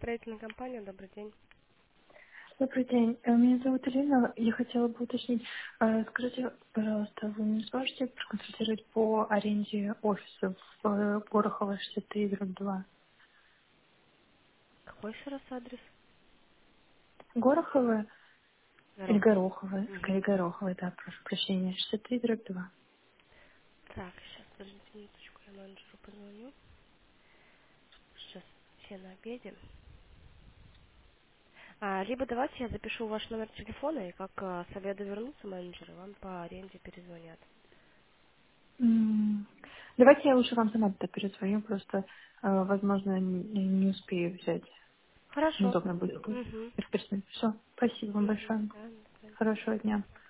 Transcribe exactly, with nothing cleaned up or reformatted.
Строительная компания, добрый день. Добрый день. Э, Меня зовут Ирина. Я хотела бы уточнить. э, Скажите, пожалуйста, вы мне сможете проконсультировать по аренде офиса в э, Горохово шестьдесят три дробь два? Какой еще раз адрес? Горохово или Горохова. Горохово? Скорее Угу. Горохово, да, прошу прощения. шестьдесят три дробь два. Так, сейчас, подождите минуточку, я менеджеру позвоню. Сейчас все на обеде. А, либо давайте я запишу ваш номер телефона, и как а, с обеда вернутся менеджеры, вам по аренде перезвонят. М, Давайте я лучше вам сама тогда перезвоню, просто, э, возможно, не не успею взять. Хорошо. Неудобно будет. Угу. Все, спасибо вам Угу. большое. Да, до свидания. Хорошего дня.